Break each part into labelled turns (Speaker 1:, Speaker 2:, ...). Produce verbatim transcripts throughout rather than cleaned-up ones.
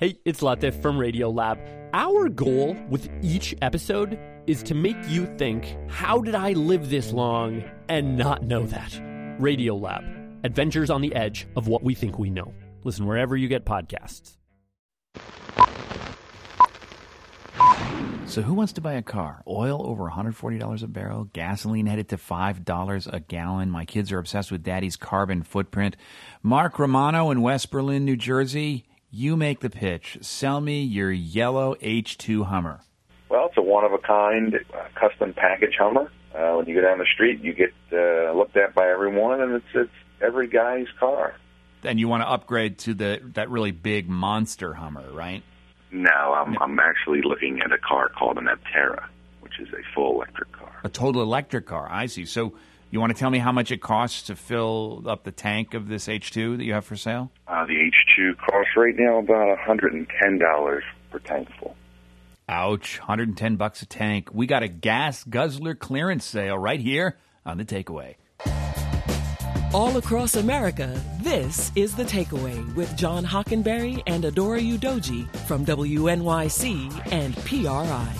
Speaker 1: Hey, it's Latif from Radiolab. Our goal with each episode is to make you think, how did I live this long and not know that? Radiolab, adventures on the edge of what we think we know. Listen wherever you get podcasts.
Speaker 2: So who wants to buy a car? Oil over one hundred forty dollars a barrel, gasoline headed to five dollars a gallon. My kids are obsessed with Daddy's carbon footprint. Mark Romano in West Berlin, New Jersey, you make the pitch. Sell me your yellow H two Hummer.
Speaker 3: Well, it's a one-of-a-kind uh, custom package Hummer. Uh, when you go down the street, you get uh, looked at by everyone, and it's, it's every guy's car.
Speaker 2: And you want to upgrade to the that really big monster Hummer, right?
Speaker 3: No, I'm, I'm actually looking at a car called an Aptera, which is a full electric car.
Speaker 2: A total electric car, I see. So you want to tell me how much it costs to fill up the tank of this H two that you have for sale?
Speaker 3: Uh, the H two costs right now about one hundred ten dollars per tank full.
Speaker 2: Ouch, one hundred ten bucks a tank. We got a gas guzzler clearance sale right here on The Takeaway.
Speaker 4: All across America, this is The Takeaway with John Hockenberry and Adora Udoji from W N Y C and P R I.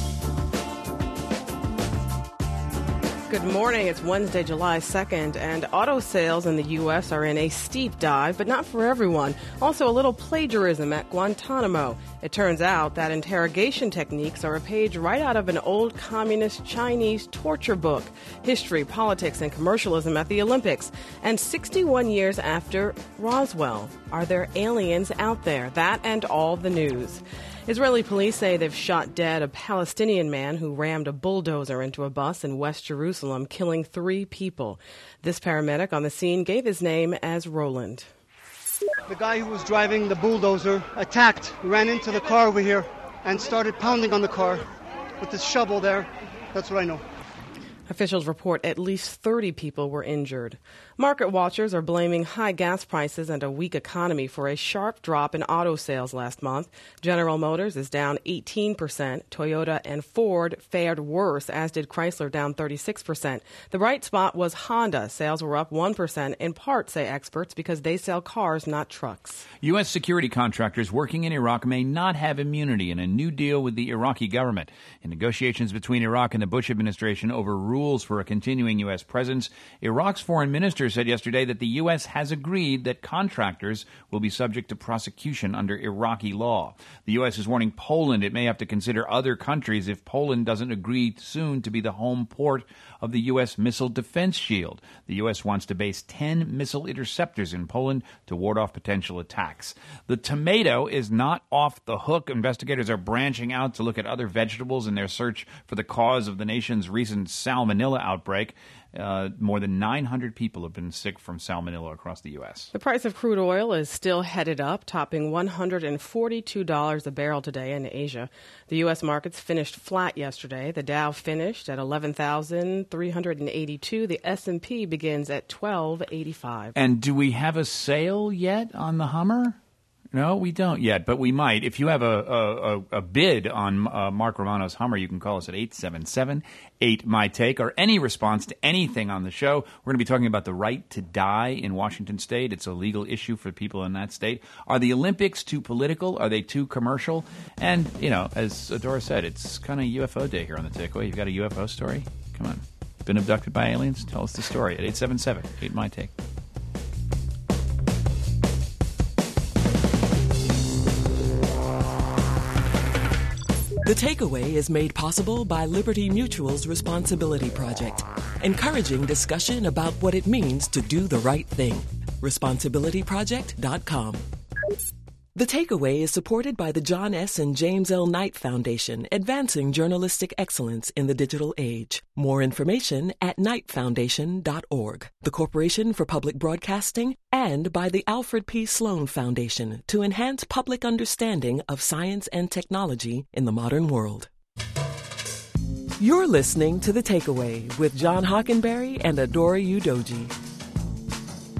Speaker 5: Good morning. It's Wednesday, July second, and auto sales in the U S are in a steep dive, but not for everyone. Also, a little plagiarism at Guantanamo. It turns out that interrogation techniques are a page right out of an old communist Chinese torture book. History, politics, and commercialism at the Olympics. And sixty-one years after Roswell, are there aliens out there? That and all the news. Israeli police say they've shot dead a Palestinian man who rammed a bulldozer into a bus in West Jerusalem, killing three people. This paramedic on the scene gave his name as Roland.
Speaker 6: The guy who was driving the bulldozer attacked, ran into the car over here, and started pounding on the car with this shovel there. That's what I know.
Speaker 5: Officials report at least thirty people were injured. Market watchers are blaming high gas prices and a weak economy for a sharp drop in auto sales last month. General Motors is down eighteen percent. Toyota and Ford fared worse, as did Chrysler, down thirty-six percent. The bright spot was Honda. Sales were up one percent, in part, say experts, because they sell cars, not trucks.
Speaker 2: U S security contractors working in Iraq may not have immunity in a new deal with the Iraqi government. In negotiations between Iraq and the Bush administration over rules for a continuing U S presence, Iraq's foreign minister said yesterday that the U S has agreed that contractors will be subject to prosecution under Iraqi law. The U S is warning Poland it may have to consider other countries if Poland doesn't agree soon to be the home port of the U S missile defense shield. The U S wants to base ten missile interceptors in Poland to ward off potential attacks. The tomato is not off the hook. Investigators are branching out to look at other vegetables in their search for the cause of the nation's recent salmonella outbreak. Uh, more than nine hundred people have been sick from salmonella across the U S.
Speaker 5: The price of crude oil is still headed up, topping one hundred forty-two dollars a barrel today in Asia. The U S markets finished flat yesterday. The Dow finished at eleven thousand three hundred eighty-two. The S and P begins at twelve eighty-five.
Speaker 2: And do we have a sale yet on the Hummer? No, we don't yet, but we might. If you have a a, a bid on uh, Mark Romano's Hummer, you can call us at eight seven seven, eight M Y Take, or any response to anything on the show. We're going to be talking about the right to die in Washington State. It's a legal issue for people in that state. Are the Olympics too political? Are they too commercial? And, you know, as Adora said, it's kind of U F O day here on The Takeaway. You've got a U F O story? Come on. Been abducted by aliens? Tell us the story at eight seven seven, eight M Y Take.
Speaker 4: The Takeaway is made possible by Liberty Mutual's Responsibility Project, encouraging discussion about what it means to do the right thing. responsibility project dot com. The Takeaway is supported by the John S. and James L. Knight Foundation, advancing journalistic excellence in the digital age. More information at knight foundation dot org. The Corporation for Public Broadcasting, and by the Alfred P. Sloan Foundation to enhance public understanding of science and technology in the modern world. You're listening to The Takeaway with John Hockenberry and Adora Udoji.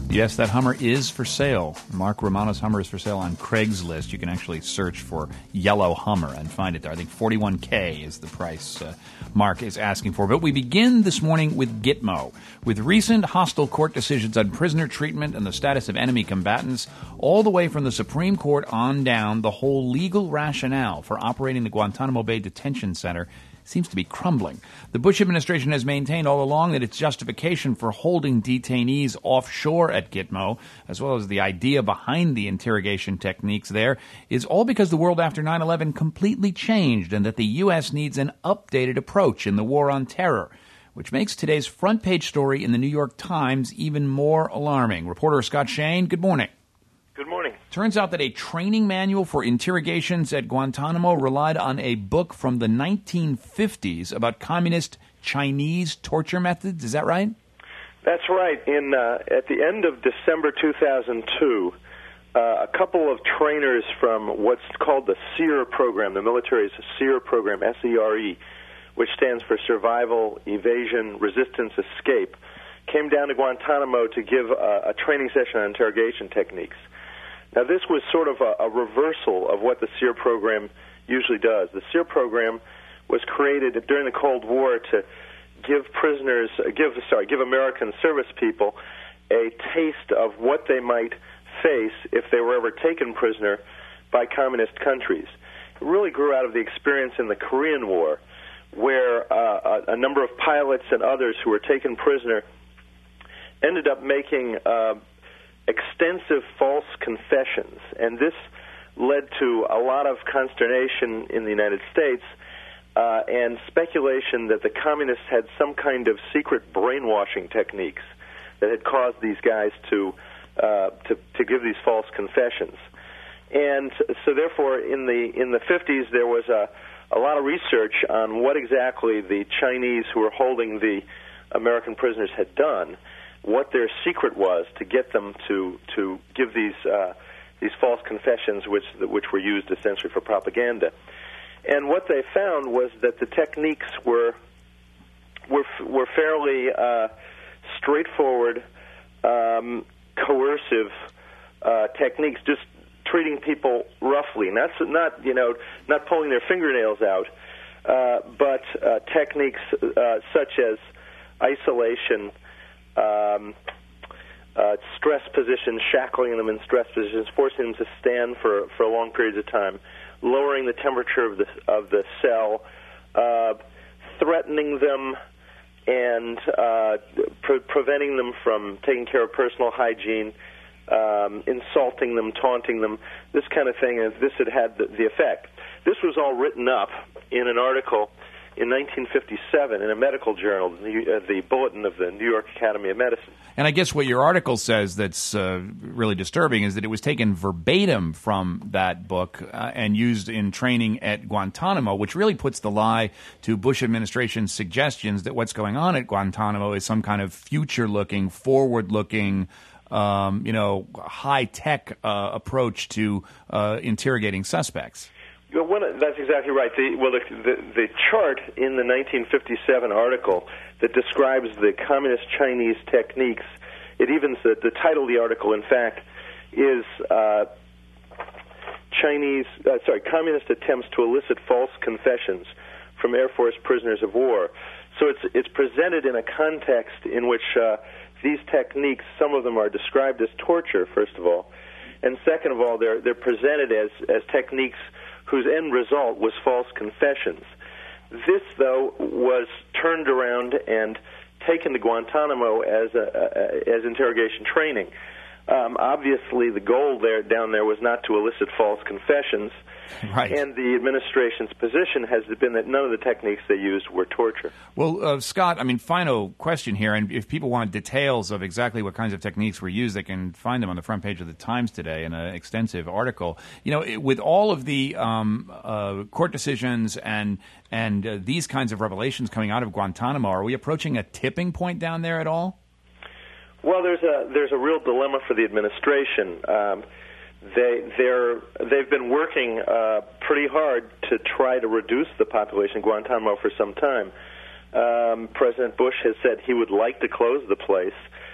Speaker 2: Yes, that Hummer is for sale. Mark Romano's Hummer is for sale on Craigslist. You can actually search for yellow Hummer and find it there. I think forty-one K is the price uh, Mark is asking for. But we begin this morning with Gitmo. With recent hostile court decisions on prisoner treatment and the status of enemy combatants, all the way from the Supreme Court on down, the whole legal rationale for operating the Guantanamo Bay Detention Center seems to be crumbling. The Bush administration has maintained all along that its justification for holding detainees offshore at Gitmo, as well as the idea behind the interrogation techniques there, is all because the world after nine eleven completely changed and that the U S needs an updated approach in the war on terror, which makes today's front page story in the New York Times even more alarming. Reporter Scott Shane, good morning.
Speaker 7: Good morning.
Speaker 2: Turns out that a training manual for interrogations at Guantanamo relied on a book from the nineteen fifties about communist Chinese torture methods. Is that right?
Speaker 7: That's right. In uh, at the end of December two thousand two, uh, a couple of trainers from what's called the SERE program, the military's SERE program, S E R E, which stands for Survival, Evasion, Resistance, Escape, came down to Guantanamo to give a, a training session on interrogation techniques. Now, this was sort of a, a reversal of what the SERE program usually does. The SERE program was created during the Cold War to give prisoners, uh, give sorry, give American service people a taste of what they might face if they were ever taken prisoner by communist countries. It really grew out of the experience in the Korean War, where uh, a, a number of pilots and others who were taken prisoner ended up making uh, extensive false confessions, and this led to a lot of consternation in the United States uh, and speculation that the communists had some kind of secret brainwashing techniques that had caused these guys to uh, to, to give these false confessions. And so, therefore, in the in the fifties, there was a a lot of research on what exactly the Chinese who were holding the American prisoners had done, what their secret was to get them to to give these uh, these false confessions, which which were used essentially for propaganda. And what they found was that the techniques were were were fairly uh, straightforward, um, coercive uh, techniques, just treating people roughly, not not you know not pulling their fingernails out, uh, but uh, techniques uh, such as isolation. Um, uh, stress positions, shackling them in stress positions, forcing them to stand for for long periods of time, lowering the temperature of the of the cell, uh, threatening them, and uh, pre- preventing them from taking care of personal hygiene, um, insulting them, taunting them, this kind of thing. And this had had the, the effect. This was all written up in an article in nineteen fifty-seven in a medical journal, the, uh, the Bulletin of the New York Academy of Medicine.
Speaker 2: And I guess what your article says that's uh, really disturbing is that it was taken verbatim from that book uh, and used in training at Guantanamo, which really puts the lie to Bush administration's suggestions that what's going on at Guantanamo is some kind of future-looking, forward-looking, um, you know, high-tech uh, approach to uh, interrogating suspects.
Speaker 7: Well, one, that's exactly right. The, well, the, the, the chart in the nineteen fifty-seven article that describes the communist Chinese techniques, it even the, the title of the article, in fact, is uh, Chinese, uh, sorry, communist attempts to elicit false confessions from Air Force prisoners of war. So it's it's presented in a context in which uh, these techniques, some of them are described as torture, first of all, and second of all, they're they're presented as as techniques whose end result was false confessions. This, though, was turned around and taken to Guantanamo as a, a, as interrogation training. Um, obviously, the goal there down there was not to elicit false confessions,
Speaker 2: right.
Speaker 7: And the administration's position has been that none of the techniques they used were torture.
Speaker 2: Well, uh, Scott, I mean, final question here, and if people want details of exactly what kinds of techniques were used, they can find them on the front page of the Times today in an extensive article. You know, it, with all of the um, uh, court decisions and and uh, these kinds of revelations coming out of Guantanamo, are we approaching a tipping point down there at all?
Speaker 7: Well, there's a there's a real dilemma for the administration. Um, they they're they've been working uh, pretty hard to try to reduce the population of Guantanamo for some time. Um, President Bush has said he would like to close the place,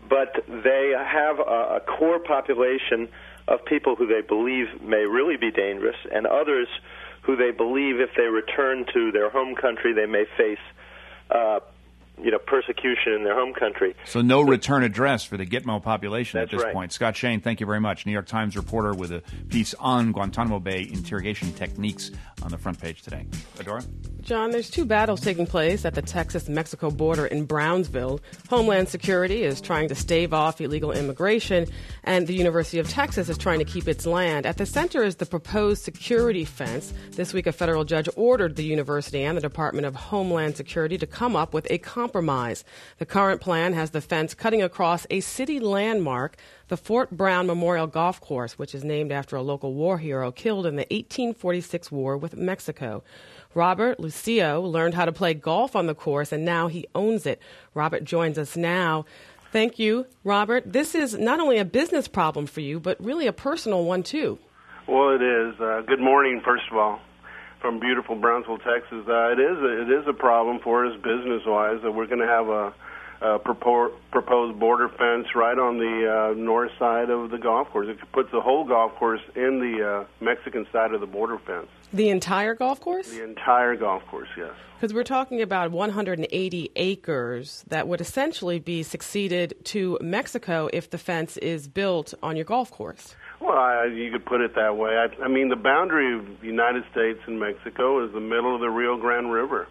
Speaker 7: but they have a, a core population of people who they believe may really be dangerous, and others who they believe if they return to their home country, they may face uh, you know, persecution in their home country.
Speaker 2: So no return address for the Gitmo population
Speaker 7: That's
Speaker 2: at this
Speaker 7: right.
Speaker 2: point. Scott Shane, thank you very much. New York Times reporter with a piece on Guantanamo Bay interrogation techniques on the front page today. Adora?
Speaker 5: John, there's two battles taking place at the Texas-Mexico border in Brownsville. Homeland Security is trying to stave off illegal immigration, and the University of Texas is trying to keep its land. At the center is the proposed security fence. This week, a federal judge ordered the university and the Department of Homeland Security to come up with a compromise. The current plan has the fence cutting across a city landmark, the Fort Brown Memorial Golf Course, which is named after a local war hero killed in the eighteen forty-six war with Mexico. Robert Lucio learned how to play golf on the course, and now he owns it. Robert joins us now. Thank you, Robert. This is not only a business problem for you, but really a personal one, too.
Speaker 8: Well, it is. Uh, good morning, first of all, from beautiful Brownsville, Texas. Uh, it is a, it is a problem for us business-wise that we're going to have a, a propor- proposed border fence right on the uh, north side of the golf course. It puts the whole golf course in the uh, Mexican side of the border fence.
Speaker 5: The entire golf course?
Speaker 8: The entire golf course, yes.
Speaker 5: Because we're talking about one hundred eighty acres that would essentially be succeeded to Mexico if the fence is built on your golf course.
Speaker 8: Well, I, you could put it that way. I, I mean, the boundary of the United States and Mexico is the middle of the Rio Grande River.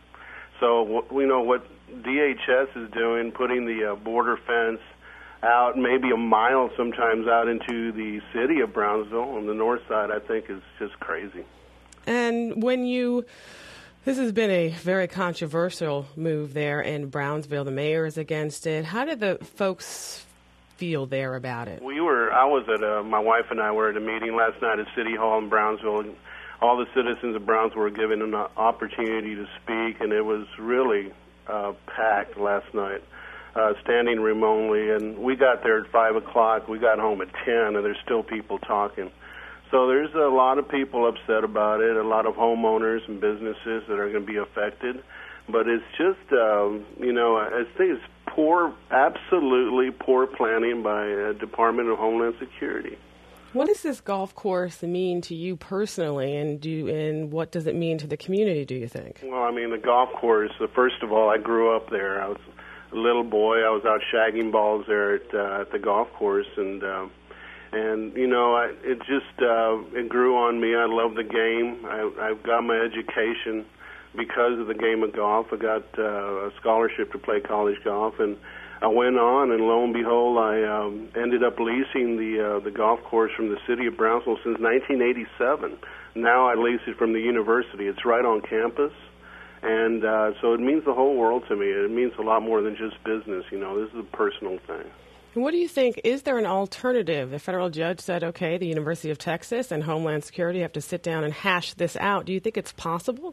Speaker 8: So we know what D H S is doing, putting the uh, border fence out maybe a mile sometimes out into the city of Brownsville on the north side, I think is just crazy.
Speaker 5: And when you, this has been a very controversial move there in Brownsville. The mayor is against it. How did the folks feel there about it?
Speaker 8: We were, I was at a, my wife and I were at a meeting last night at City Hall in Brownsville, and all the citizens of Brownsville were given an opportunity to speak, and it was really uh, packed last night, uh, standing room only. And we got there at five o'clock. We got home at ten, and there's still people talking. So there's a lot of people upset about it, a lot of homeowners and businesses that are going to be affected. But it's just, um, you know, I think it's poor, absolutely poor planning by uh, Department of Homeland Security.
Speaker 5: What does this golf course mean to you personally, and do and what does it mean to the community, do you think?
Speaker 8: Well, I mean, the golf course, uh, first of all, I grew up there. I was a little boy. I was out shagging balls there at, uh, at the golf course, and... Um, And, you know, I, it just uh, it grew on me. I love the game. I, I got my education because of the game of golf. I got uh, a scholarship to play college golf, and I went on, and lo and behold, I um, ended up leasing the uh, the golf course from the city of Brownsville since nineteen eighty-seven. Now I lease it from the university. It's right on campus, and uh, so it means the whole world to me. It means a lot more than just business. You know, this is a personal thing.
Speaker 5: What do you think? Is there an alternative? The federal judge said, okay, the University of Texas and Homeland Security have to sit down and hash this out. Do you think it's possible?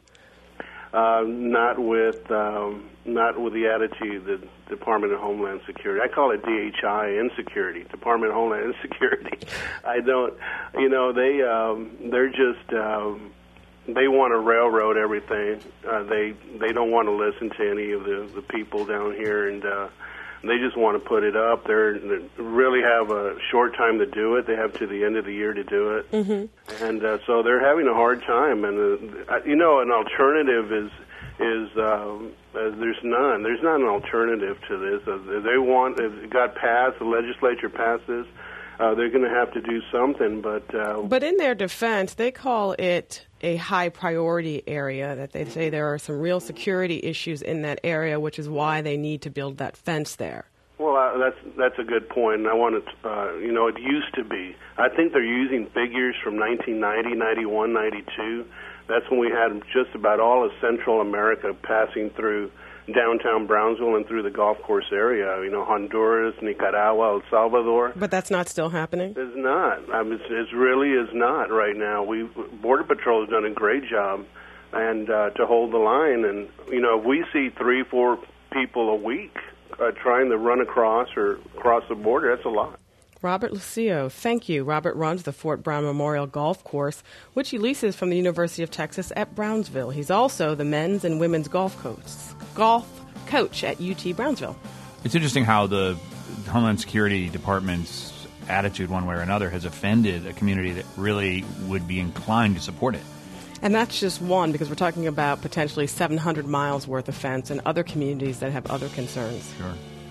Speaker 8: Uh, not with um, not with the attitude the Department of Homeland Security. I call it D H I, Insecurity, Department of Homeland Security. I don't, you know, they um, they're just um, they want to railroad everything. Uh, they they don't want to listen to any of the, the people down here, and uh, they just want to put it up. They're, they really have a short time to do it. They have to the end of the year to do it. Mm-hmm. And uh, so they're having a hard time. And, uh, you know, an alternative is, is um, uh, there's none. There's not an alternative to this. Uh, they want, it got passed, the legislature passed this. Uh, they're going to have to do something, but... Uh,
Speaker 5: but in their defense, they call it a high priority area, that they say there are some real security issues in that area, which is why they need to build that fence there.
Speaker 8: Well, uh, that's that's a good point, and I want to, uh, you know, it used to be. I think they're using figures from nineteen ninety, ninety-one, ninety-two. That's when we had just about all of Central America passing through downtown Brownsville and through the golf course area, you know, Honduras, Nicaragua, El Salvador.
Speaker 5: But that's not still happening?
Speaker 8: It's not. I mean, it's, it really is not right now. We Border Patrol has done a great job and uh, to hold the line. And, you know, if we see three, four people a week uh, trying to run across or cross the border, that's a lot.
Speaker 5: Robert Lucio, thank you. Robert runs the Fort Brown Memorial Golf Course, which he leases from the University of Texas at Brownsville. He's also the men's and women's golf coach, golf coach at U T Brownsville.
Speaker 2: It's interesting how the Homeland Security Department's attitude one way or another has offended a community that really would be inclined to support it.
Speaker 5: And that's just one, because we're talking about potentially seven hundred miles worth of fence and other communities that have other concerns.
Speaker 2: Sure.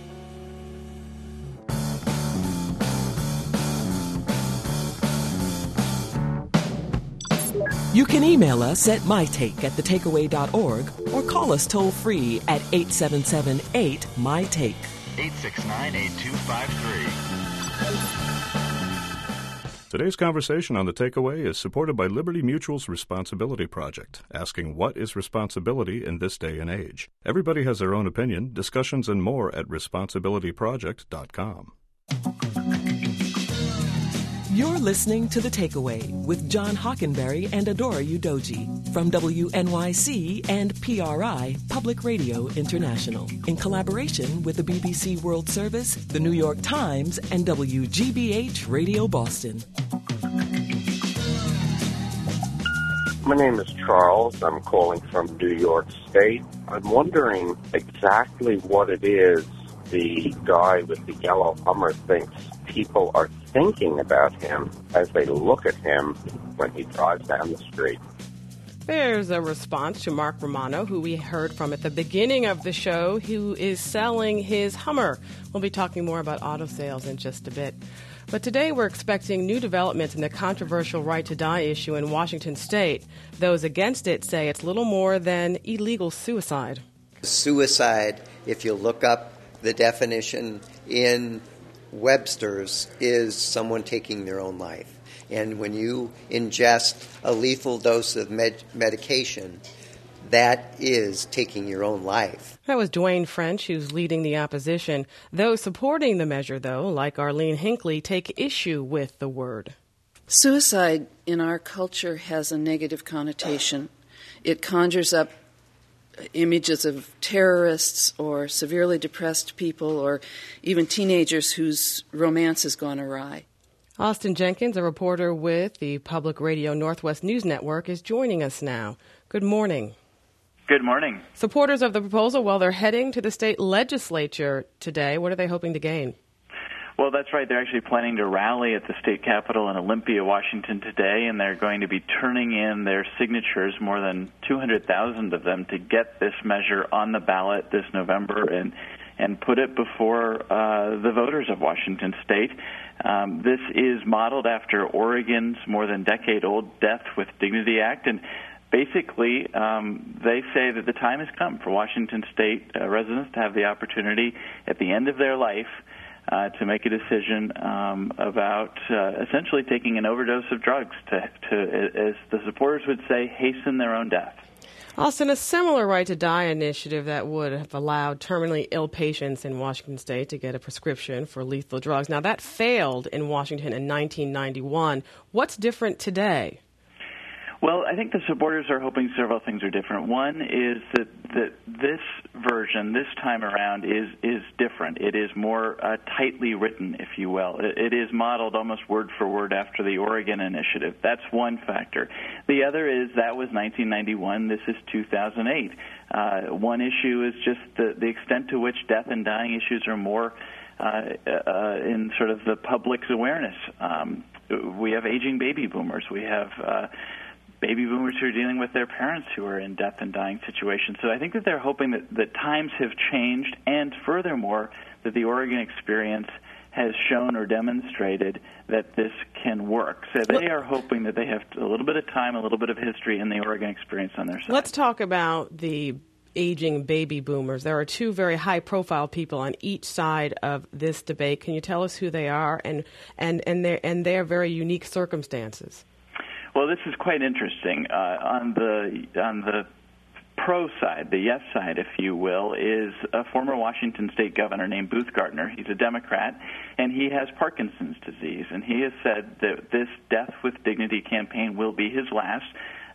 Speaker 4: You can email us at mytake at the takeaway dot org or call us toll-free at eight seven seven eight M Y take.
Speaker 9: eight six nine, eight two five three.
Speaker 10: Today's conversation on The Takeaway is supported by Liberty Mutual's Responsibility Project, asking what is responsibility in this day and age. Everybody has their own opinion. Discussions and more at responsibility project dot com.
Speaker 4: You're listening to The Takeaway with John Hockenberry and Adora Udoji from W N Y C and P R I, Public Radio International, in collaboration with the B B C World Service, the New York Times, and W G B H Radio Boston.
Speaker 11: My name is Charles. I'm calling from New York State. I'm wondering exactly what it is the guy with the yellow Hummer thinks people are thinking about him as they look at him when he drives down the street.
Speaker 5: There's a response to Mark Romano, who we heard from at the beginning of the show, who is selling his Hummer. We'll be talking more about auto sales in just a bit. But today we're expecting new developments in the controversial right to die issue in Washington state. Those against it say it's little more than illegal suicide.
Speaker 12: Suicide, if you look up the definition in Webster's, is someone taking their own life. And when you ingest a lethal dose of med- medication, that is taking your own life.
Speaker 5: That was Dwayne French, who's leading the opposition. Those supporting the measure, though, like Arlene Hinckley, take issue with the word.
Speaker 13: Suicide in our culture has a negative connotation. It conjures up images of terrorists or severely depressed people or even teenagers whose romance has gone awry.
Speaker 5: Austin Jenkins, a reporter with the Public Radio Northwest News Network, is joining us now. Good morning.
Speaker 14: Good morning.
Speaker 5: Supporters of the proposal, well, they're heading to the state legislature today. What are they hoping to gain?
Speaker 14: Well, that's right. They're actually planning to rally at the state capitol in Olympia, Washington today, and they're going to be turning in their signatures, more than two hundred thousand of them, to get this measure on the ballot this November and and put it before uh, the voters of Washington state. Um, this is modeled after Oregon's more than decade-old Death with Dignity Act, and basically um, they say that the time has come for Washington state uh, residents to have the opportunity at the end of their life Uh, to make a decision um, about uh, essentially taking an overdose of drugs to, to, as the supporters would say, hasten their own death.
Speaker 5: Austin, a similar right to die initiative that would have allowed terminally ill patients in Washington state to get a prescription for lethal drugs. Now, that failed in Washington in nineteen ninety-one. What's different today?
Speaker 14: Well, I think the supporters are hoping several things are different. One is that, that this version, this time around, is is different. It is more uh, tightly written, if you will. It, it is modeled almost word for word after the Oregon initiative. That's one factor. The other is that was nineteen ninety-one. This is two thousand eight. Uh, one issue is just the, the extent to which death and dying issues are more uh, uh, in sort of the public's awareness. Um, we have aging baby boomers. We have Uh, baby boomers who are dealing with their parents who are in death and dying situations. So I think that they're hoping that, that times have changed, and furthermore, that the Oregon experience has shown or demonstrated that this can work. So they are hoping that they have a little bit of time, a little bit of history in the Oregon experience on their side.
Speaker 5: Let's talk about the aging baby boomers. There are two very high-profile people on each side of this debate. Can you tell us who they are and, and, and, their, and their very unique circumstances?
Speaker 14: Well, this is quite interesting. Uh, on the on the pro side, the yes side, if you will, is a former Washington state governor named Booth Gardner. He's a Democrat, and he has Parkinson's disease. And he has said that this Death with Dignity campaign will be his last.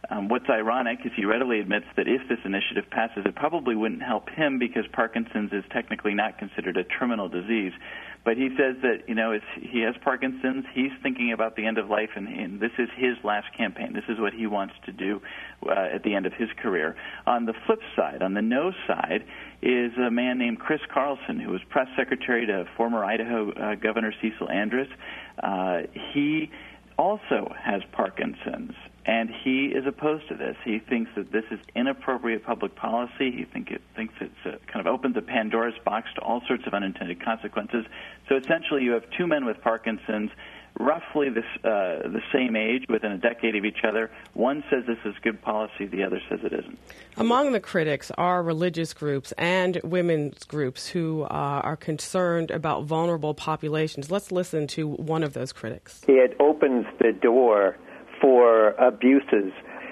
Speaker 14: Um, what's ironic is he readily admits that if this initiative passes, it probably wouldn't help him because Parkinson's is technically not considered a terminal disease. But he says that, you know, if he has Parkinson's, he's thinking about the end of life, and, and this is his last campaign. This is what he wants to do uh, at the end of his career. On the flip side, on the no side, is a man named Chris Carlson, who was press secretary to former Idaho uh, Governor Cecil Andrus. Uh, he also has Parkinson's, and he is opposed to this. He thinks that this is inappropriate public policy. He think it, thinks it uh, kind of opens a Pandora's box to all sorts of unintended consequences. So essentially you have two men with Parkinson's, roughly this, uh, the same age, within a decade of each other. One says this is good policy, the other says it isn't.
Speaker 5: Among the critics are religious groups and women's groups who uh, are concerned about vulnerable populations. Let's listen to one of those critics.
Speaker 15: It opens the door for abuses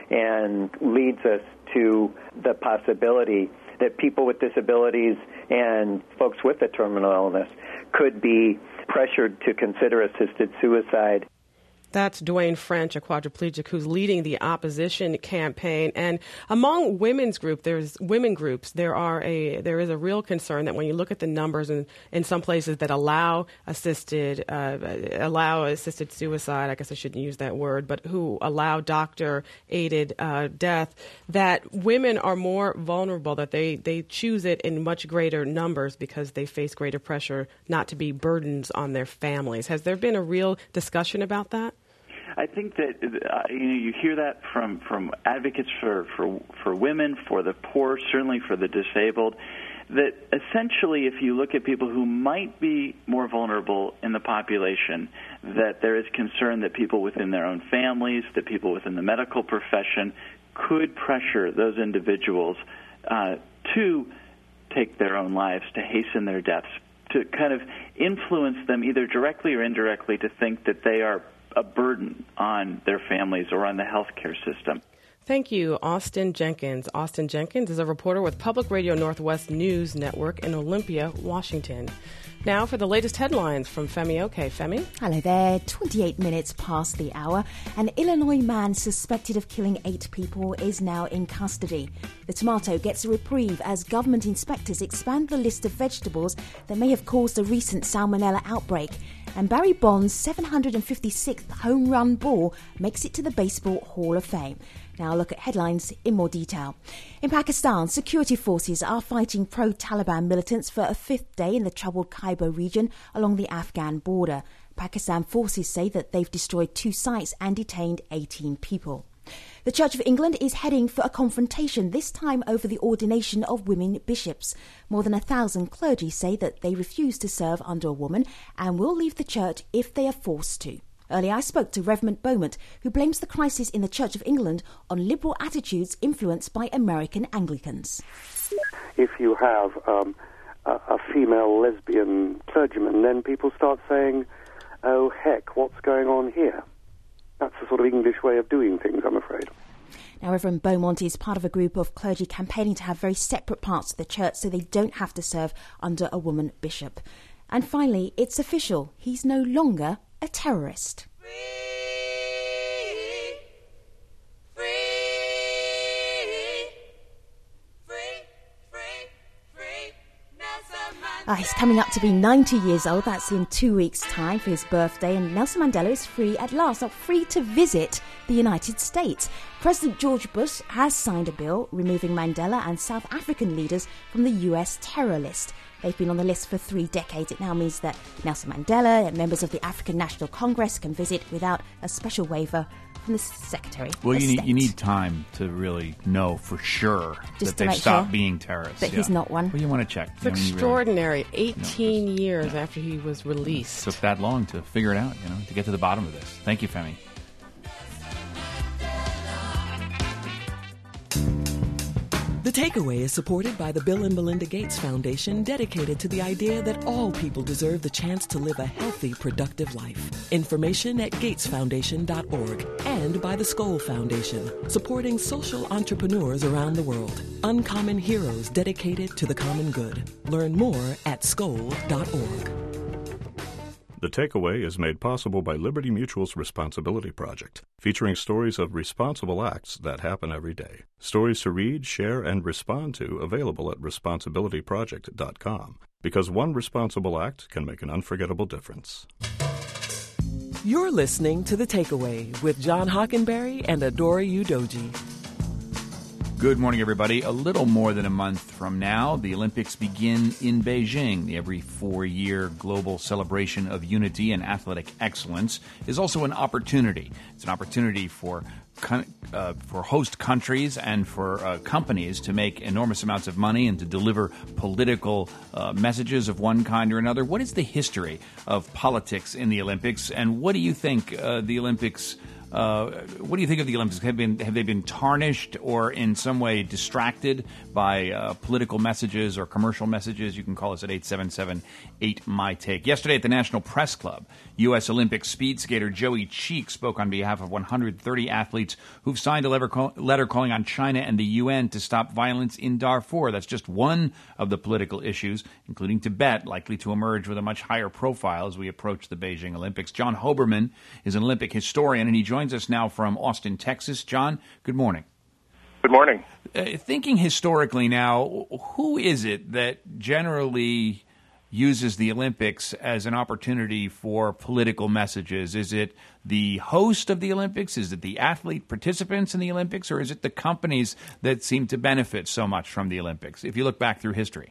Speaker 15: and leads us to the possibility that people with disabilities and folks with a terminal illness could be pressured to consider assisted suicide.
Speaker 5: That's Dwayne French, a quadriplegic who's leading the opposition campaign. And among women's group, there's women groups. There are a there is a real concern that when you look at the numbers in, in some places that allow assisted uh, allow assisted suicide, I guess I shouldn't use that word, but who allow doctor aided uh, death, that women are more vulnerable. That they they choose it in much greater numbers because they face greater pressure not to be burdens on their families. Has there been a real discussion about that?
Speaker 14: I think that uh, you know you hear that from, from advocates for, for for women, for the poor, certainly for the disabled, that essentially if you look at people who might be more vulnerable in the population, that there is concern that people within their own families, that people within the medical profession could pressure those individuals uh, to take their own lives, to hasten their deaths, to kind of influence them either directly or indirectly to think that they are a burden on their families or on the healthcare system.
Speaker 5: Thank you, Austin Jenkins. Austin Jenkins is a reporter with Public Radio Northwest News Network in Olympia, Washington. Now for the latest headlines from Femi Oke. Femi?
Speaker 16: Hello there. twenty-eight minutes past the hour. An Illinois man suspected of killing eight people is now in custody. The tomato gets a reprieve as government inspectors expand the list of vegetables that may have caused a recent salmonella outbreak. And Barry Bonds' seven hundred fifty-sixth home run ball makes it to the Baseball Hall of Fame. Now look at headlines in more detail. In Pakistan, security forces are fighting pro-Taliban militants for a fifth day in the troubled Khyber region along the Afghan border. Pakistan forces say that they've destroyed two sites and detained eighteen people. The Church of England is heading for a confrontation, this time over the ordination of women bishops. More than a thousand clergy say that they refuse to serve under a woman and will leave the church if they are forced to. Earlier I spoke to Reverend Beaumont, who blames the crisis in the Church of England on liberal attitudes influenced by American Anglicans.
Speaker 17: If you have um, a, a female lesbian clergyman, then people start saying, oh, heck, what's going on here? That's the sort of English way of doing things, I'm afraid.
Speaker 16: Now, Reverend Beaumont is part of a group of clergy campaigning to have very separate parts of the church so they don't have to serve under a woman bishop. And finally, it's official. He's no longer a terrorist. Uh, he's coming up to be ninety years old. That's in two weeks' time for his birthday. And Nelson Mandela is free at last, not free to visit the United States. President George Bush has signed a bill removing Mandela and South African leaders from the U S terror list. They've been on the list for three decades. It now means that Nelson Mandela and members of the African National Congress can visit without a special waiver from the Secretary
Speaker 2: Well,
Speaker 16: of
Speaker 2: you need,
Speaker 16: State.
Speaker 2: you need time to really know for sure
Speaker 16: Just
Speaker 2: that
Speaker 16: to
Speaker 2: they've
Speaker 16: make
Speaker 2: stopped
Speaker 16: sure
Speaker 2: being terrorists.
Speaker 5: that
Speaker 2: yeah.
Speaker 5: he's not
Speaker 16: one.
Speaker 2: Well, you want to check.
Speaker 5: It's
Speaker 2: You know, you really-
Speaker 5: extraordinary. eighteen years after he was released.
Speaker 2: took that long to figure it out, you know, to get to the bottom of this. Thank you, Femi.
Speaker 4: The Takeaway is supported by the Bill and Melinda Gates Foundation, dedicated to the idea that all people deserve the chance to live a healthy, productive life. Information at gates foundation dot org. And by the Skoll Foundation, supporting social entrepreneurs around the world. Uncommon heroes dedicated to the common good. Learn more at skoll dot org.
Speaker 10: The Takeaway is made possible by Liberty Mutual's Responsibility Project, featuring stories of responsible acts that happen every day. Stories to read, share, and respond to available at responsibility project dot com. Because one responsible act can make an unforgettable difference.
Speaker 4: You're listening to The Takeaway with John Hockenberry and Adora Udoji.
Speaker 2: Good morning, everybody. A little more than a month from now, the Olympics begin in Beijing. The every four-year global celebration of unity and athletic excellence is also an opportunity. It's an opportunity for uh, for host countries and for uh, companies to make enormous amounts of money and to deliver political uh, messages of one kind or another. What is the history of politics in the Olympics, and what do you think uh, the Olympics Uh, what do you think of the Olympics? Have been have they been tarnished or in some way distracted by uh, political messages or commercial messages? You can call us at eight seven seven eight M Y Take. Yesterday at the National Press Club, U S Olympic speed skater Joey Cheek spoke on behalf of one hundred thirty athletes who've signed a letter, call, letter calling on China and the U N to stop violence in Darfur. That's just one of the political issues, including Tibet, likely to emerge with a much higher profile as we approach the Beijing Olympics. John Hoberman is an Olympic historian, and he joins us now from Austin, Texas. John, good morning.
Speaker 18: Good morning.
Speaker 2: Uh, thinking historically now, who is it that generally uses the Olympics as an opportunity for political messages? Is it the host of the Olympics? Is it the athlete participants in the Olympics? Or is it the companies that seem to benefit so much from the Olympics, if you look back through history?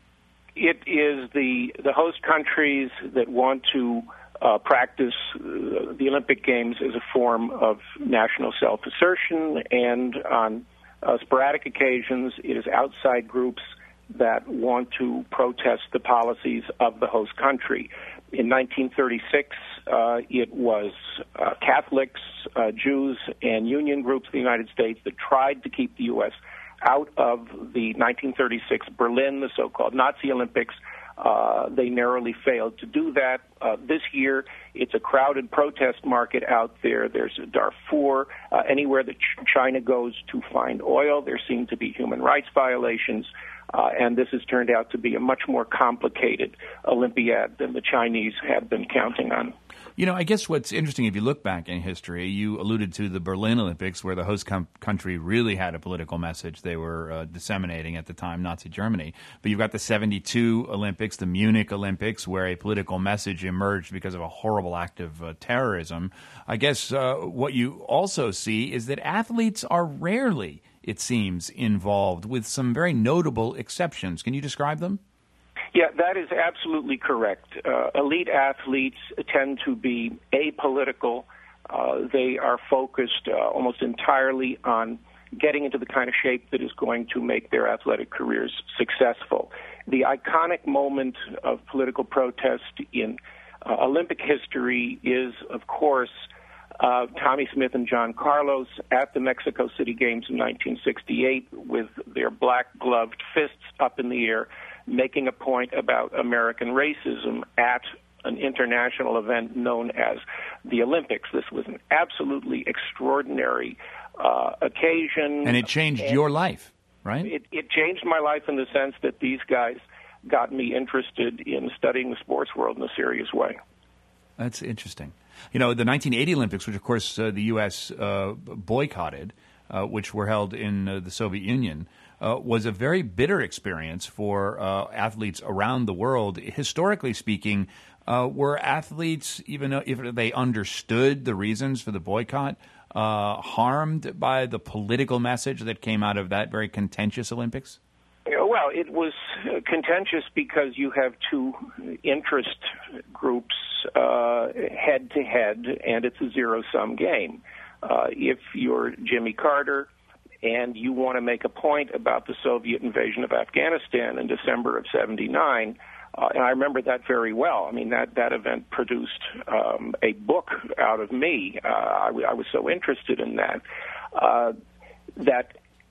Speaker 18: It is the, the host countries that want to Uh, practice uh, the Olympic Games as a form of national self-assertion, and on uh, sporadic occasions, it is outside groups that want to protest the policies of the host country. In nineteen thirty-six, uh, it was uh, Catholics, uh, Jews, and union groups of the United States that tried to keep the U S out of the nineteen thirty-six Berlin, the so-called Nazi Olympics. Uh, they narrowly failed to do that. Uh, this year, it's a crowded protest market out there. There's Darfur. Uh, anywhere that Ch- China goes to find oil, there seem to be human rights violations. Uh, and this has turned out to be a much more complicated Olympiad than the Chinese had been counting on.
Speaker 2: You know, I guess what's interesting, if you look back in history, you alluded to the Berlin Olympics, where the host com- country really had a political message they were uh, disseminating at the time, Nazi Germany. But you've got the seventy-two Olympics, the Munich Olympics, where a political message emerged because of a horrible act of uh, terrorism. I guess uh, what you also see is that athletes are rarely, it seems, involved, with some very notable exceptions. Can you describe them?
Speaker 18: Yeah, that is absolutely correct. Uh, elite athletes tend to be apolitical. Uh, they are focused uh, almost entirely on getting into the kind of shape that is going to make their athletic careers successful. The iconic moment of political protest in uh, Olympic history is, of course, uh, Tommy Smith and John Carlos at the Mexico City Games in nineteen sixty-eight with their black-gloved fists up in the air, making a point about American racism at an international event known as the Olympics. This was an absolutely extraordinary uh, occasion.
Speaker 2: And it changed and your life, right?
Speaker 18: It, it changed my life in the sense that these guys got me interested in studying the sports world in a serious way.
Speaker 2: That's interesting. You know, the nineteen eighty Olympics, which, of course, uh, the U S uh, boycotted, uh, which were held in uh, the Soviet Union, Uh, was a very bitter experience for uh, athletes around the world. Historically speaking, uh, were athletes, even if they understood the reasons for the boycott, uh, harmed by the political message that came out of that very contentious Olympics?
Speaker 18: Well, it was contentious because you have two interest groups uh, head to head, and it's a zero-sum game. Uh, if you're Jimmy Carter and you want to make a point about the Soviet invasion of Afghanistan in December of seventy-nine, uh, and I remember that very well. I mean, that, that event produced um, a book out of me. Uh, I, w- I was so interested in that, uh, that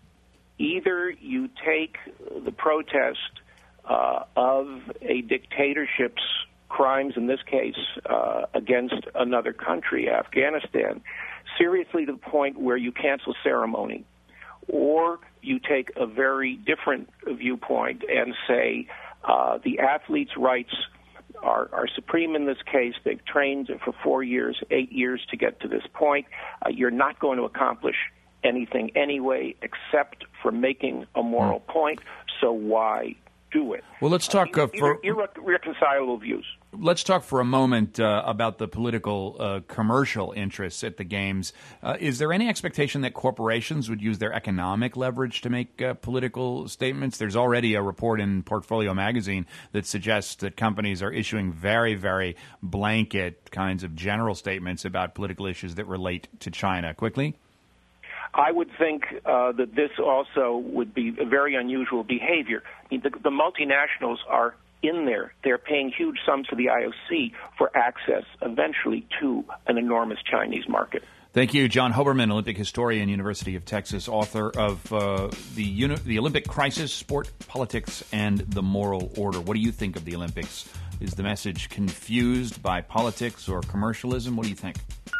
Speaker 18: either you take the protest uh, of a dictatorship's crimes, in this case, uh, against another country, Afghanistan, seriously to the point where you cancel ceremony, or you take a very different viewpoint and say uh, the athletes' rights are, are supreme in this case. They've trained for four years, eight years to get to this point. Uh, you're not going to accomplish anything anyway except for making a moral point, so why do it?
Speaker 2: Well, let's talk uh, for
Speaker 18: irre- irreconcilable views.
Speaker 2: Let's talk for a moment uh, about the political uh, commercial interests at the games. Uh, is there any expectation that corporations would use their economic leverage to make uh, political statements? There's already a report in Portfolio magazine that suggests that companies are issuing very, very blanket kinds of general statements about political issues that relate to China. Quickly?
Speaker 18: I would think uh, that this also would be a very unusual behavior. I mean, the, the multinationals are in there. They're paying huge sums to the I O C for access eventually to an enormous Chinese market.
Speaker 2: Thank you, John Hoberman, Olympic historian, University of Texas, author of uh, the, Uni- the Olympic Crisis, Sport, Politics, and the Moral Order. What do you think of the Olympics? Is the message confused by politics or commercialism? What do you think?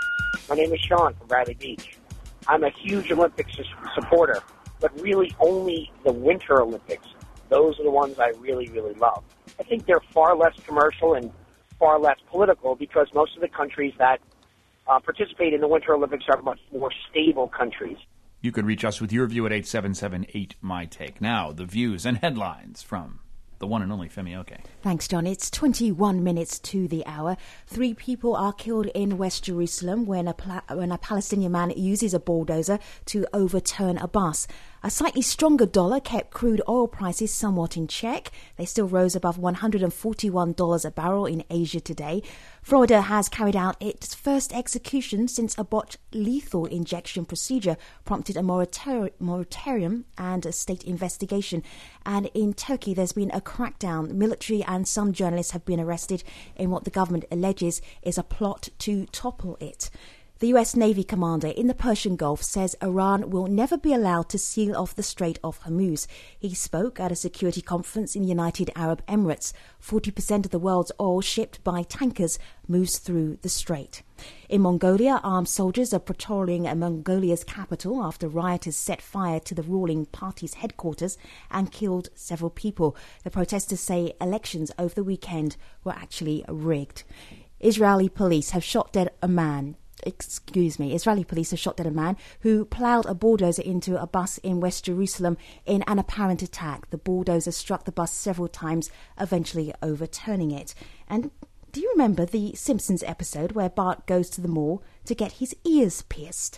Speaker 19: My name is Sean from Bradley Beach. I'm a huge Olympics supporter, but really only the Winter Olympics. Those are the ones I really, really love. I think they're far less commercial and far less political because most of the countries that uh, participate in the Winter Olympics are much more stable countries.
Speaker 2: You could reach us with your view at eight seven seven eight M Y Take. Now, the views and headlines from the one and only Femi Oke.
Speaker 16: Thanks, John. It's twenty-one minutes to the hour. Three people are killed in West Jerusalem when a, pla- when a Palestinian man uses a bulldozer to overturn a bus. A slightly stronger dollar kept crude oil prices somewhat in check. They still rose above one hundred forty-one dollars a barrel in Asia today. Florida has carried out its first execution since a botched lethal injection procedure prompted a moratori- moratorium and a state investigation. And in Turkey, there's been a crackdown. Military and some journalists have been arrested in what the government alleges is a plot to topple it. The U S Navy commander in the Persian Gulf says Iran will never be allowed to seal off the Strait of Hormuz. He spoke at a security conference in the United Arab Emirates. forty percent of the world's oil shipped by tankers moves through the strait. In Mongolia, armed soldiers are patrolling Mongolia's capital after rioters set fire to the ruling party's headquarters and killed several people. The protesters say elections over the weekend were actually rigged. Israeli police have shot dead a man Excuse me, Israeli police have shot dead a man who ploughed a bulldozer into a bus in West Jerusalem in an apparent attack. The bulldozer struck the bus several times, eventually overturning it. And do you remember the Simpsons episode where Bart goes to the mall to get his ears pierced?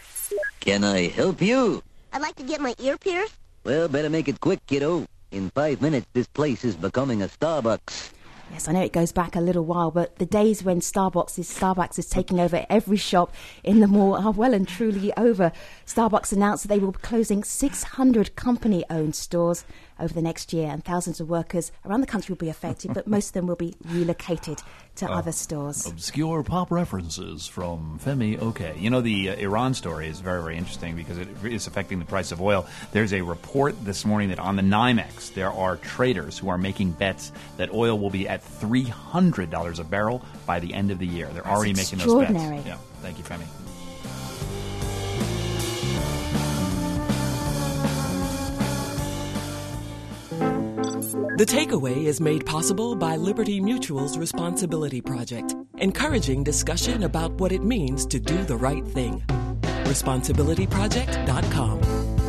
Speaker 20: Can I help you?
Speaker 21: I'd like to get my ear pierced.
Speaker 20: Well, better make it quick, kiddo. In five minutes, this place is becoming a Starbucks.
Speaker 16: Yes, I know it goes back a little while, but the days when Starbucks is, Starbucks is taking over every shop in the mall are well and truly over. Starbucks announced that they will be closing six hundred company-owned stores over the next year, and thousands of workers around the country will be affected, but most of them will be relocated to uh, other stores.
Speaker 2: Obscure pop references from Femi Oke. You know, the uh, Iran story is very, very interesting because it is affecting the price of oil. There's a report this morning that on the NYMEX, there are traders who are making bets that oil will be at three hundred dollars a barrel by the end of the year. They're
Speaker 16: That's
Speaker 2: already making those bets.
Speaker 16: Extraordinary.
Speaker 2: Yeah. Thank you, Femi.
Speaker 4: The Takeaway is made possible by Liberty Mutual's Responsibility Project, encouraging discussion about what it means to do the right thing. responsibility project dot com.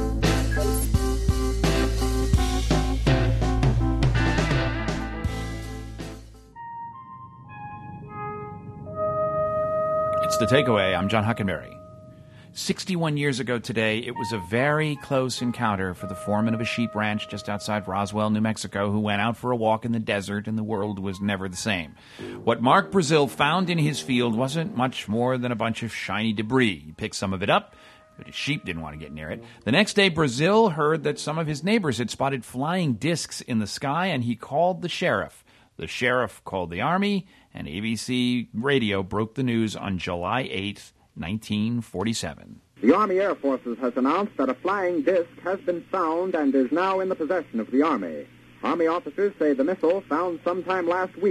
Speaker 2: It's The Takeaway. I'm John Huckenberry. sixty-one years ago today, it was a very close encounter for the foreman of a sheep ranch just outside Roswell, New Mexico, who went out for a walk in the desert and the world was never the same. What Mark Brazil found in his field wasn't much more than a bunch of shiny debris. He picked some of it up, but his sheep didn't want to get near it. The next day, Brazil heard that some of his neighbors had spotted flying discs in the sky, and he called the sheriff. The sheriff called the army, and A B C Radio broke the news on July eighth, nineteen forty-seven.
Speaker 22: The Army Air Forces has announced that a flying disc has been found and is now in the possession of the Army. Army officers say the missile, found sometime last week,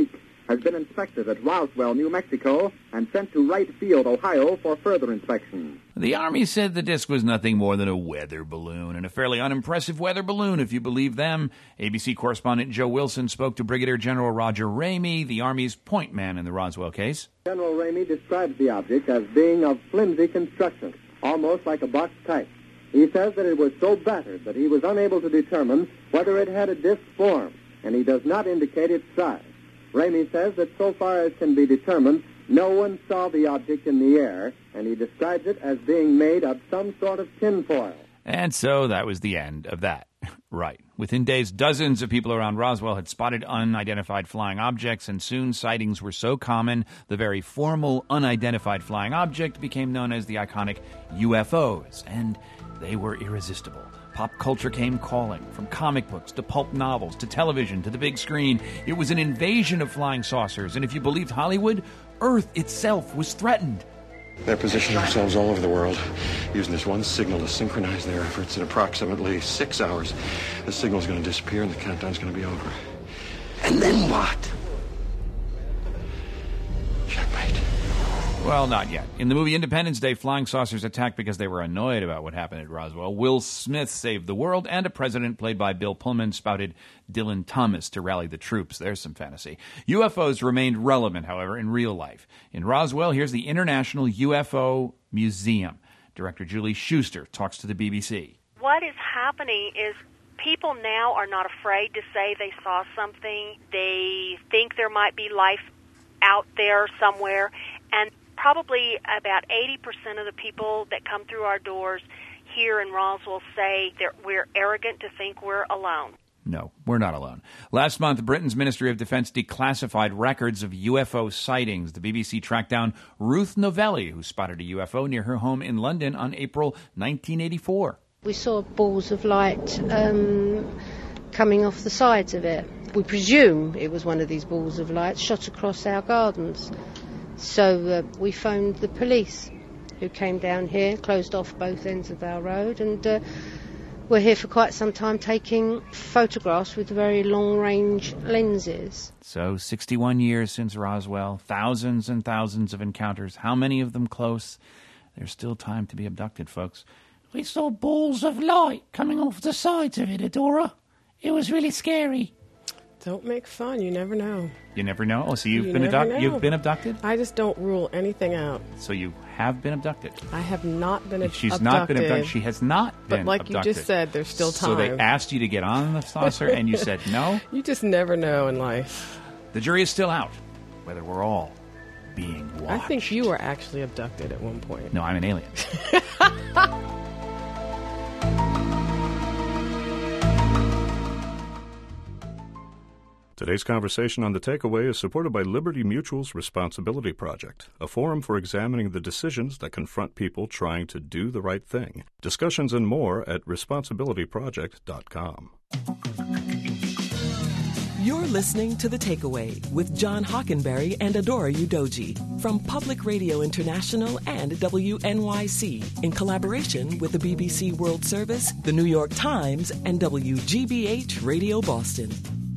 Speaker 22: has been inspected at Roswell, New Mexico, and sent to Wright Field, Ohio, for further inspection.
Speaker 2: The Army said the disc was nothing more than a weather balloon, and a fairly unimpressive weather balloon, if you believe them. A B C correspondent Joe Wilson spoke to Brigadier General Roger Ramey, the Army's point man in the Roswell case.
Speaker 22: General Ramey describes the object as being of flimsy construction, almost like a box type. He says that it was so battered that he was unable to determine whether it had a disc form, and he does not indicate its size. Ramey says that so far as can be determined, no one saw the object in the air, and he describes it as being made of some sort of tinfoil.
Speaker 2: And so that was the end of that. Right. Within days, dozens of people around Roswell had spotted unidentified flying objects, and soon sightings were so common, the very formal unidentified flying object became known as the iconic U F Os, and they were irresistible. Pop culture came calling, from comic books to pulp novels to television to the big screen. It was an invasion of flying saucers, and if you believed Hollywood, Earth itself was threatened.
Speaker 1: They're positioning themselves all over the world, using this one signal to synchronize their efforts. In approximately six hours, the signal's going to disappear and the countdown's going to be over. And then what? Checkmate.
Speaker 2: Well, not yet. In the movie Independence Day, flying saucers attacked because they were annoyed about what happened at Roswell. Will Smith saved the world, and a president played by Bill Pullman spouted Dylan Thomas to rally the troops. There's some fantasy. U F Os remained relevant, however, in real life. In Roswell, here's the International U F O Museum. Director Julie Schuster talks to the B B C.
Speaker 3: What is happening is people now are not afraid to say they saw something. They think there might be life out there somewhere, and probably about eighty percent of the people that come through our doors here in Roswell say that we're arrogant to think we're alone.
Speaker 2: No, we're not alone. Last month, Britain's Ministry of Defense declassified records of U F O sightings. The B B C tracked down Ruth Novelli, who spotted a U F O near her home in London on April nineteen eighty-four.
Speaker 23: We saw balls of light um, coming off the sides of it. We presume it was one of these balls of light shot across our gardens. So uh, we phoned the police, who came down here, closed off both ends of our road, and uh, we're here for quite some time taking photographs with very long-range lenses.
Speaker 2: So sixty-one years since Roswell, thousands and thousands of encounters. How many of them close? There's still time to be abducted, folks.
Speaker 24: We saw balls of light coming off the sides of it, Adora. It was really scary.
Speaker 5: Don't make fun. You never know.
Speaker 2: You never know? Oh, so you've
Speaker 5: You
Speaker 2: been
Speaker 5: never
Speaker 2: abducted?
Speaker 5: know.
Speaker 2: You've been abducted?
Speaker 5: I just don't rule anything out.
Speaker 2: So you have been abducted?
Speaker 5: I have not been ab-
Speaker 2: She's
Speaker 5: abducted.
Speaker 2: not been abducted. She has not been
Speaker 5: But like
Speaker 2: abducted.
Speaker 5: you just said, there's still time.
Speaker 2: So they asked you to get on the saucer and you said no?
Speaker 5: You just never know in life.
Speaker 2: The jury is still out, whether we're all being watched.
Speaker 5: I think you were actually abducted at one point.
Speaker 2: No, I'm an alien.
Speaker 10: Today's conversation on The Takeaway is supported by Liberty Mutual's Responsibility Project, a forum for examining the decisions that confront people trying to do the right thing. Discussions and more at responsibility project dot com.
Speaker 4: You're listening to The Takeaway with John Hockenberry and Adora Udoji from Public Radio International and W N Y C in collaboration with the B B C World Service, the New York Times, and W G B H Radio Boston.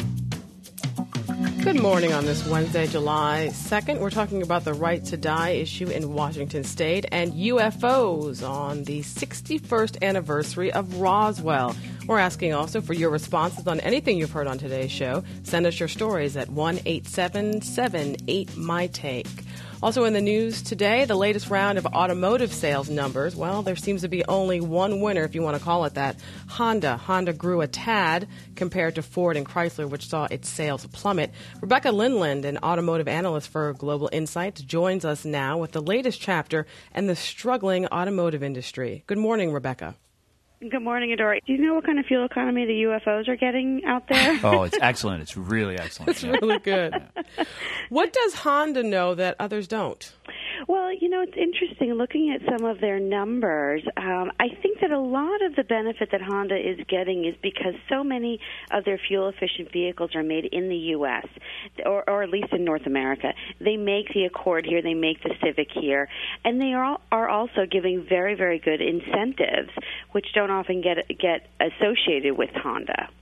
Speaker 5: Good morning on this Wednesday, July second. We're talking about the right to die issue in Washington State and U F Os on the sixty-first anniversary of Roswell. We're asking also for your responses on anything you've heard on today's show. Send us your stories at one eight seven seven eight my take. Also in the news today, the latest round of automotive sales numbers. Well, there seems to be only one winner, if you want to call it that. Honda. Honda grew a tad compared to Ford and Chrysler, which saw its sales plummet. Rebecca Lindland, an automotive analyst for Global Insights, joins us now with the latest chapter in the struggling automotive industry. Good morning, Rebecca.
Speaker 25: Good morning, Adora. Do you know what kind of fuel economy the U F Os are getting out there?
Speaker 2: Oh, it's excellent. It's really excellent.
Speaker 5: It's yeah. really good. Yeah. What does Honda know that others don't?
Speaker 25: Well, you know, it's interesting looking at some of their numbers. Um, I think that a lot of the benefit that Honda is getting is because so many of their fuel-efficient vehicles are made in the U S, or, or at least in North America. They make the Accord here, they make the Civic here, and they are, are also giving very, very good incentives, which don't often get get associated with Honda.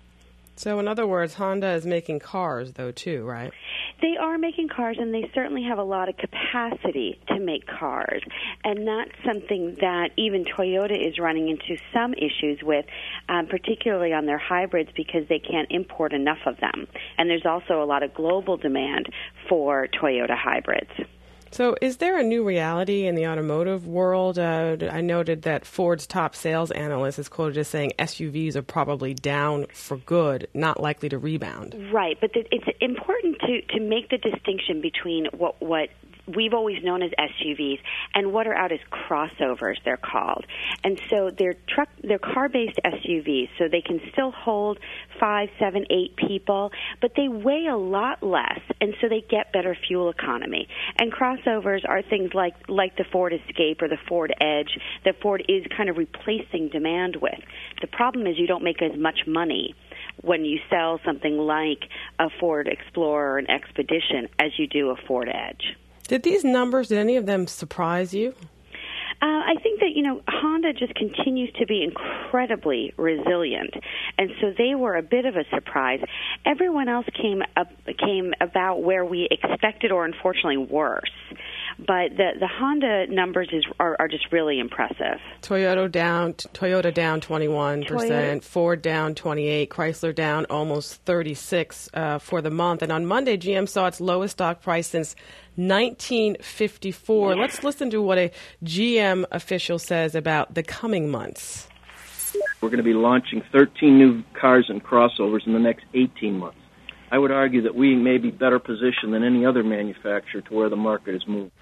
Speaker 5: So, in other words, Honda is making cars, though, too, right?
Speaker 25: They are making cars, and they certainly have a lot of capacity to make cars. And that's something that even Toyota is running into some issues with, um, particularly on their hybrids, because they can't import enough of them. And there's also a lot of global demand for Toyota hybrids.
Speaker 5: So is there a new reality in the automotive world? Uh, I noted that Ford's top sales analyst is quoted as saying S U Vs are probably down for good, not likely to rebound.
Speaker 25: Right, but th- it's important to, to make the distinction between what, what we've always known as S U Vs and what are out as crossovers, they're called. And so they're truck, they're car-based S U Vs, so they can still hold five, seven, eight people, but they weigh a lot less, and so they get better fuel economy. And crossovers are things like, like the Ford Escape or the Ford Edge that Ford is kind of replacing demand with. The problem is you don't make as much money when you sell something like a Ford Explorer or an Expedition as you do a Ford Edge.
Speaker 5: Did these numbers, did any of them surprise you?
Speaker 25: Uh, I think that, you know, Honda just continues to be incredibly resilient, and so they were a bit of a surprise. Everyone else came up, came about where we expected or unfortunately worse. But the the Honda numbers is are, are just really impressive.
Speaker 5: Toyota down, Toyota down twenty-one percent,
Speaker 25: Toyota.
Speaker 5: Ford down twenty-eight, Chrysler down almost thirty-six uh, for the month. And on Monday, G M saw its lowest stock price since nineteen fifty-four. Yeah. Let's listen to what a G M official says about the coming months.
Speaker 6: We're going to be launching thirteen new cars and crossovers in the next eighteen months. I would argue that we may be better positioned than any other manufacturer to where the market is moving.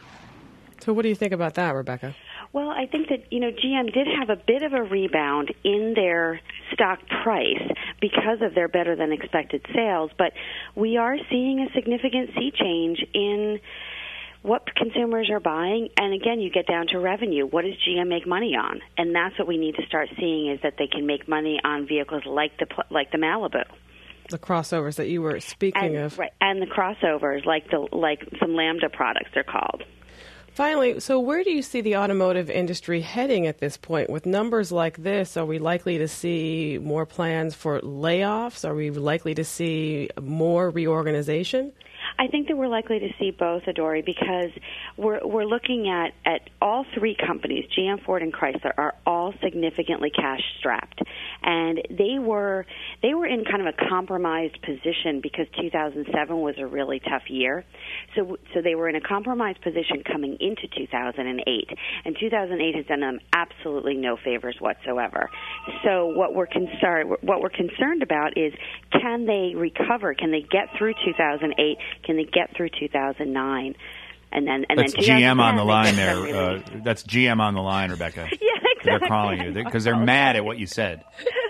Speaker 5: So what do you think about that, Rebecca?
Speaker 25: Well, I think that, you know, G M did have a bit of a rebound in their stock price because of their better-than-expected sales, but we are seeing a significant sea change in what consumers are buying, and again, you get down to revenue. What does G M make money on? And that's what we need to start seeing, is that they can make money on vehicles like the like the Malibu.
Speaker 5: The crossovers that you were speaking
Speaker 25: and,
Speaker 5: of.
Speaker 25: Right, and the crossovers, like the like some Lambda products, they're called.
Speaker 5: Finally, so where do you see the automotive industry heading at this point? With numbers like this, are we likely to see more plans for layoffs? Are we likely to see more reorganization?
Speaker 25: I think that we're likely to see both, Adori, because we're we're looking at, at all three companies, G M, Ford, and Chrysler, are all significantly cash strapped, and they were they were in kind of a compromised position because two thousand seven was a really tough year. So so they were in a compromised position coming into two thousand eight, and two thousand eight has done them absolutely no favors whatsoever. So what we're concerned what we're concerned about is, can they recover? Can they get through two thousand eight? Can they get through two thousand nine? And then, and
Speaker 2: that's
Speaker 25: then
Speaker 2: G M on the line there. Uh, that's G M on the line, Rebecca.
Speaker 25: Yeah, exactly.
Speaker 2: They're calling you because they're mad at what you said.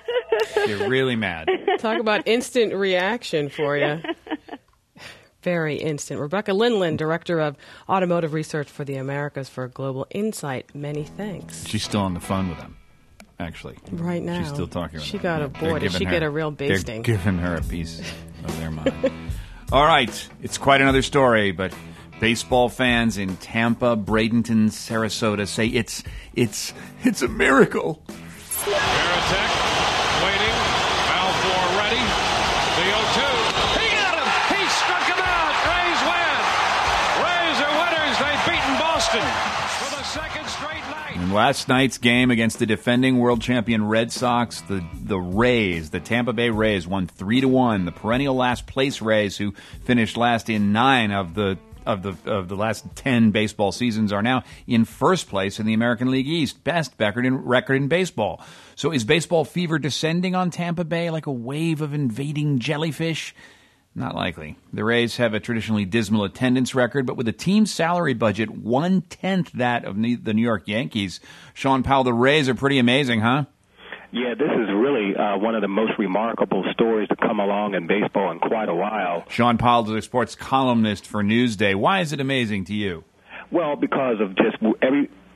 Speaker 2: They're really mad.
Speaker 5: Talk about instant reaction for you. Very instant. Rebecca Lindland, Director of Automotive Research for the Americas for Global Insight. Many thanks.
Speaker 2: She's still on the phone with them, actually.
Speaker 5: Right now.
Speaker 2: She's still talking with
Speaker 5: she
Speaker 2: them.
Speaker 5: Got a boy. Did she her, get a real basting?
Speaker 2: They're giving her a piece of their mind. All right. It's quite another story, but baseball fans in Tampa, Bradenton, Sarasota say it's it's it's a miracle.
Speaker 7: Varitek waiting. Foul four ready. The oh two. He got him. He struck him out. Rays win. Rays are winners. They've beaten Boston for the second straight night.
Speaker 2: In last night's game against the defending world champion Red Sox, the the Rays, the Tampa Bay Rays, won three to one. The perennial last place Rays, who finished last in nine of the of the of the last ten baseball seasons, are now in first place in the American League East, best record in record in baseball. So is baseball fever descending on Tampa Bay like a wave of invading jellyfish? Not likely. The Rays have a traditionally dismal attendance record, but with a team salary budget one-tenth that of the New York Yankees, Sean Powell, the Rays are pretty amazing, huh?
Speaker 8: Yeah, this is really uh, one of the most remarkable stories to come along in baseball in quite a while.
Speaker 2: Sean Powell is a sports columnist for Newsday. Why is it amazing to you?
Speaker 8: Well, because of just every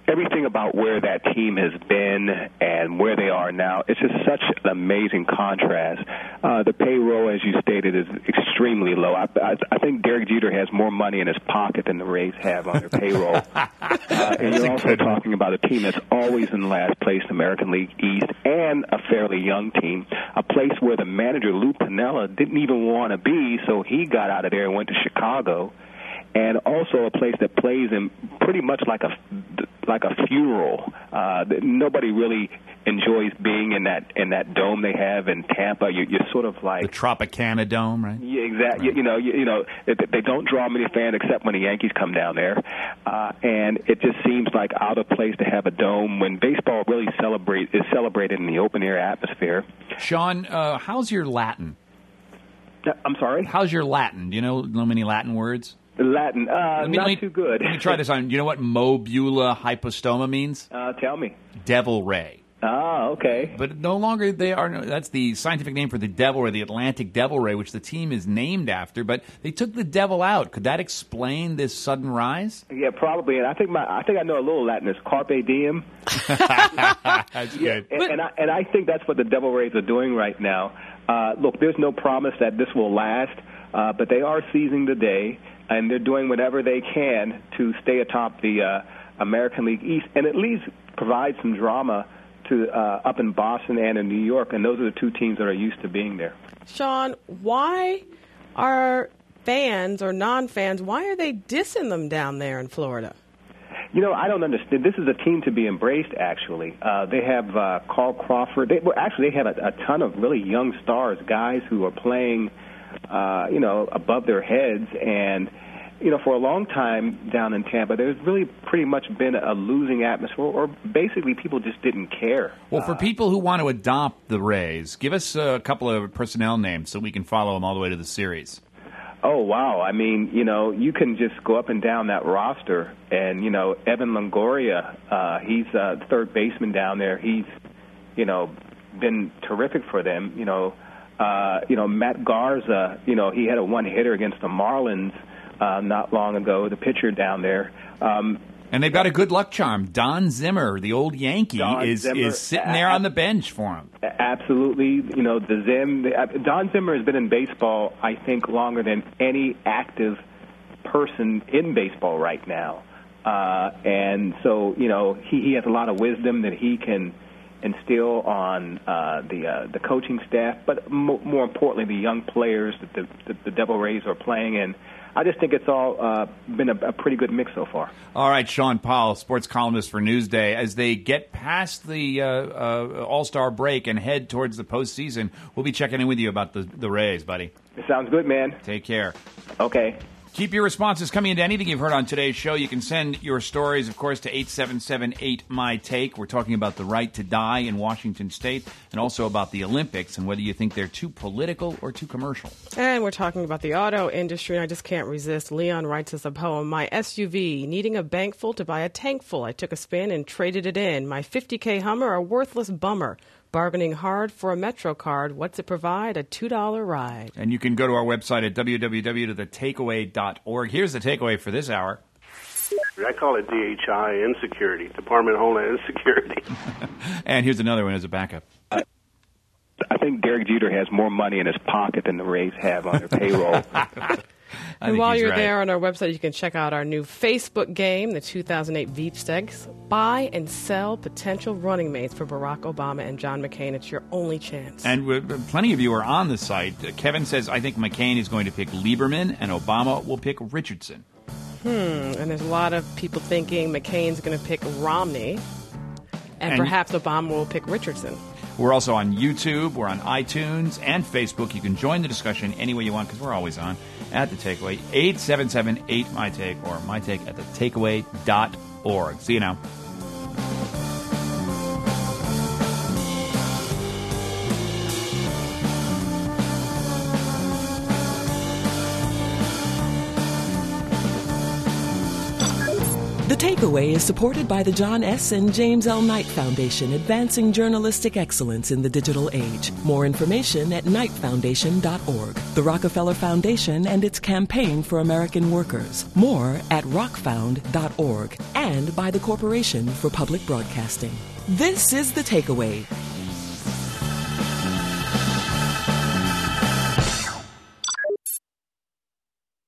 Speaker 8: everything about where that team has been and where they are now, it's just such an amazing contrast. Uh, the payroll, as you stated, is extremely low. I, I, I think Derek Jeter has more money in his pocket than the Rays have on their payroll. uh, and you're also talking about a team that's always in last place in the American League East and a fairly young team, a place where the manager, Lou Piniella, didn't even want to be, so he got out of there and went to Chicago. And also a place that plays in pretty much like a like a funeral. Uh, nobody really enjoys being in that in that dome they have in Tampa. You, you're sort of like
Speaker 2: the Tropicana Dome, right?
Speaker 8: Yeah, exactly. Right. You, you know, you, you know, they, they don't draw many fans except when the Yankees come down there, uh, and it just seems like out of place to have a dome when baseball really celebrate is celebrated in the open air atmosphere.
Speaker 2: Sean, uh, how's your Latin?
Speaker 8: I'm sorry.
Speaker 2: How's your Latin? Do you know know many Latin words?
Speaker 8: Latin, uh,
Speaker 2: me,
Speaker 8: not
Speaker 2: me,
Speaker 8: too good.
Speaker 2: Let me try this on. You know what mobula hypostoma means?
Speaker 8: Uh, tell me.
Speaker 2: Devil ray.
Speaker 8: Ah, okay.
Speaker 2: But no longer they are. That's the scientific name for the devil ray, the Atlantic devil ray, which the team is named after. But they took the devil out. Could that explain this sudden rise?
Speaker 8: Yeah, probably. And I think my I think I know a little Latin. It's carpe diem.
Speaker 2: That's
Speaker 8: yeah,
Speaker 2: good.
Speaker 8: And, and I and I think that's what the devil rays are doing right now. Uh, look, there's no promise that this will last, uh, but they are seizing the day. And they're doing whatever they can to stay atop the uh, American League East and at least provide some drama to uh, up in Boston and in New York. And those are the two teams that are used to being there.
Speaker 5: Sean, why are fans or non-fans, why are they dissing them down there in Florida?
Speaker 8: You know, I don't understand. This is a team to be embraced, actually. Uh, they have uh, Carl Crawford. They, well, actually, they have a, a ton of really young stars, guys who are playing Uh, you know, above their heads. And, you know, for a long time down in Tampa, there's really pretty much been a losing atmosphere, or basically people just didn't care.
Speaker 2: Well, for people who want to adopt the Rays, give us a couple of personnel names so we can follow them all the way to the series.
Speaker 8: Oh, wow. I mean, you know, you can just go up and down that roster. And, you know, Evan Longoria, uh, he's a third baseman down there. He's, you know, been terrific for them, you know. Uh, you know, Matt Garza, you know, he had a one-hitter against the Marlins uh, not long ago, the pitcher down there. Um,
Speaker 2: and they've got a good luck charm. Don Zimmer, the old Yankee,
Speaker 8: Don
Speaker 2: is
Speaker 8: Zimmer,
Speaker 2: is sitting there on the bench for him.
Speaker 8: Absolutely. You know, the Zim, the, Don Zimmer has been in baseball, I think, longer than any active person in baseball right now. Uh, and so, you know, he, he has a lot of wisdom that he can instill on uh, the uh, the coaching staff, but mo- more importantly, the young players that the, the, the Devil Rays are playing. And I just think it's all uh, been a, a pretty good mix so far.
Speaker 2: All right, Sean Powell, sports columnist for Newsday. As they get past the uh, uh, All-Star break and head towards the postseason, we'll be checking in with you about the, the Rays, buddy.
Speaker 8: It sounds good, man.
Speaker 2: Take care.
Speaker 8: Okay.
Speaker 2: Keep your responses coming into anything you've heard on today's show. You can send your stories, of course, to eight seven seven eight M Y Take. We're talking about the right to die in Washington State and also about the Olympics and whether you think they're too political or too commercial.
Speaker 5: And we're talking about the auto industry, and I just can't resist. Leon writes us a poem. My S U V, needing a bank full to buy a tank full. I took a spin and traded it in. My fifty K Hummer, a worthless bummer. Bargaining hard for a Metro card. What's it provide? A two dollar ride.
Speaker 2: And you can go to our website at w w w dot the takeaway dot org. Here's the takeaway for this hour.
Speaker 9: I call it D H I, Insecurity, Department of Homeland Security.
Speaker 2: And here's another one as a backup.
Speaker 8: I think Derek Jeter has more money in his pocket than the Rays have on their payroll.
Speaker 5: And while you're right there on our website, you can check out our new Facebook game, the two thousand eight Veep Stakes. Buy and sell potential running mates for Barack Obama and John McCain. It's your only chance.
Speaker 2: And uh, plenty of you are on the site. Uh, Kevin says, I think McCain is going to pick Lieberman and Obama will pick Richardson.
Speaker 5: Hmm. And there's a lot of people thinking McCain's going to pick Romney. And, and perhaps Obama will pick Richardson.
Speaker 2: We're also on YouTube, we're on iTunes, and Facebook. You can join the discussion any way you want, because we're always on, at The Takeaway, eight seven seven eight M Y Take, or MyTake at the takeaway dot org. See you now.
Speaker 4: The Takeaway is supported by the John S. and James L. Knight Foundation, advancing journalistic excellence in the digital age. More information at knight foundation dot org. The Rockefeller Foundation and its campaign for American workers. More at rock found dot org. And by the Corporation for Public Broadcasting. This is The Takeaway.